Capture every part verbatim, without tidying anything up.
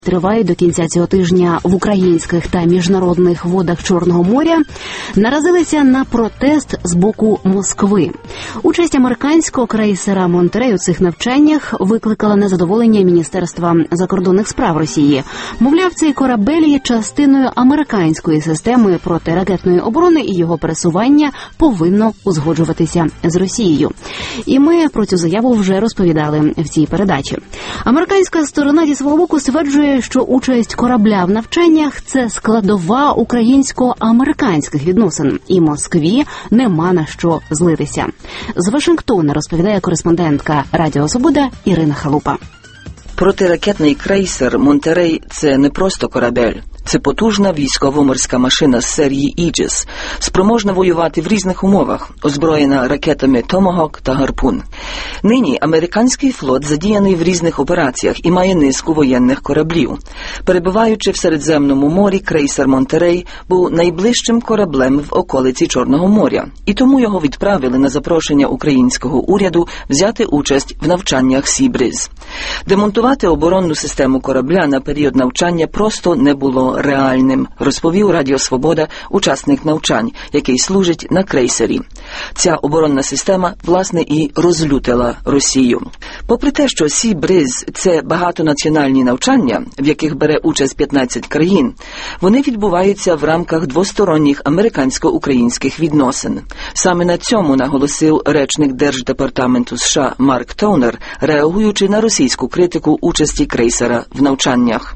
тривають до кінця цього тижня в українських та міжнародних водах Чорного моря, наразилися на протест з боку Москви. Участь американського крейсера «Монтерей» у цих навчаннях викликала незадоволення Міністерства закордонних справ Росії. Мовляв, цей корабель є частиною американської системи протиракетної оборони і його пересування повинно узгоджуватися з Росією. І ми про цю заяву вже розповідали в цій передачі. Американська сторона зі свого боку стверджує, що участь корабля в навчаннях – це складова українсько-американських відносин, і Москві нема на що злитися. З Вашингтона розповідає кореспондентка Радіо Свобода Ірина Халупа. Протиракетний крейсер «Монтерей» – це не просто корабель. Це потужна військово-морська машина з серії «Іджес», спроможна воювати в різних умовах, озброєна ракетами «Томагавк» та «Гарпун». Нині американський флот задіяний в різних операціях і має низку воєнних кораблів. Перебуваючи в Середземному морі, крейсер «Монтерей» був найближчим кораблем в околиці Чорного моря, і тому його відправили на запрошення українського уряду взяти участь в навчаннях «Сі Бриз». Демонтувати оборонну систему корабля на період навчання просто не було реальним, розповів Радіо Свобода учасник навчань, який служить на крейсері. Ця оборонна система, власне, і розлютила Росію. Попри те, що «Сі Бриз» – це багатонаціональні навчання, в яких бере участь п'ятнадцять країн, вони відбуваються в рамках двосторонніх американсько-українських відносин. Саме на цьому наголосив речник Держдепартаменту США Марк Тоунер, реагуючи на російську критику участі крейсера в навчаннях.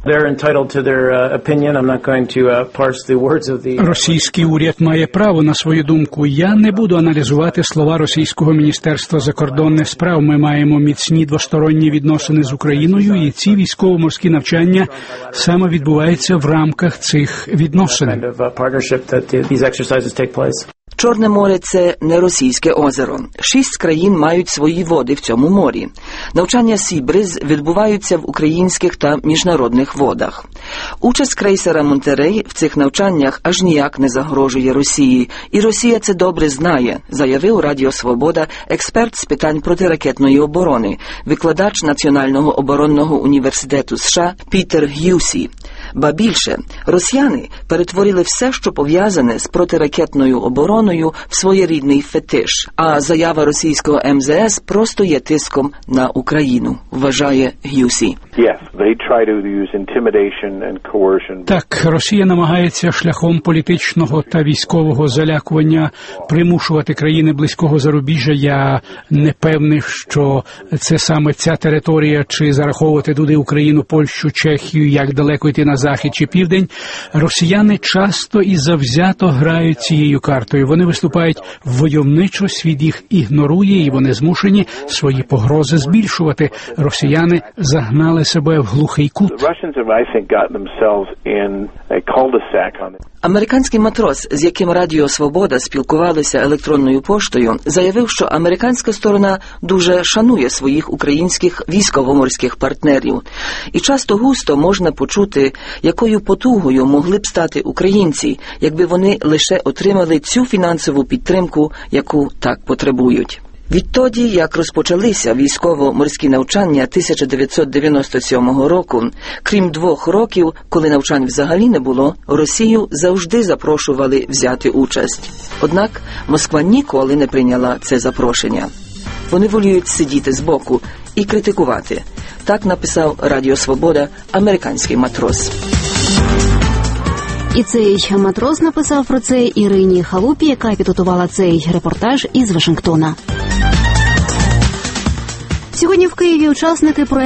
Російський уряд має право на свою думку. Я не буду аналізувати слова російського Міністерства закордонних справ. Ми маємо міцні двосторонні відносини з Україною, і ці військово-морські навчання саме відбуваються в рамках цих відносин. Чорне море – це не російське озеро. Шість країн мають свої води в цьому морі. Навчання «Сі Бриз» відбуваються в українських та міжнародних водах. Участь крейсера «Монтерей» в цих навчаннях аж ніяк не загрожує Росії. І Росія це добре знає, заявив Радіо Свобода експерт з питань протиракетної оборони, викладач Національного оборонного університету США Пітер Г'юсі. Ба більше, росіяни перетворили все, що пов'язане з протиракетною обороною, в своєрідний фетиш. А заява російського ем зе ес просто є тиском на Україну, вважає Г'юсі. Так, Росія намагається шляхом політичного та військового залякування примушувати країни близького зарубіжжя. Я не певний, що це саме ця територія, чи зараховувати туди Україну, Польщу, Чехію, як далеко йти на захід чи південь. Росіяни часто і завзято грають цією картою. Вони виступають войовничо, світ їх ігнорує, і вони змушені свої погрози збільшувати. Росіяни загнали себе в глухий кут. Американський матрос, з яким Радіо Свобода спілкувалися електронною поштою, заявив, що американська сторона дуже шанує своїх українських військово-морських партнерів. І часто густо можна почути, якою потугою могли б стати українці, якби вони лише отримали цю фінансову підтримку, яку так потребують. Відтоді, як розпочалися військово-морські навчання тисяча дев'ятсот дев'яносто сьомого року, крім двох років, коли навчань взагалі не було, Росію завжди запрошували взяти участь. Однак Москва ніколи не прийняла це запрошення. Вони воліють сидіти збоку і критикувати. Так написав Радіо Свобода американський матрос. І цей матрос написав про це Ірині Халупі, яка підготувала цей репортаж із Вашингтона. Сьогодні в Києві учасники проєкту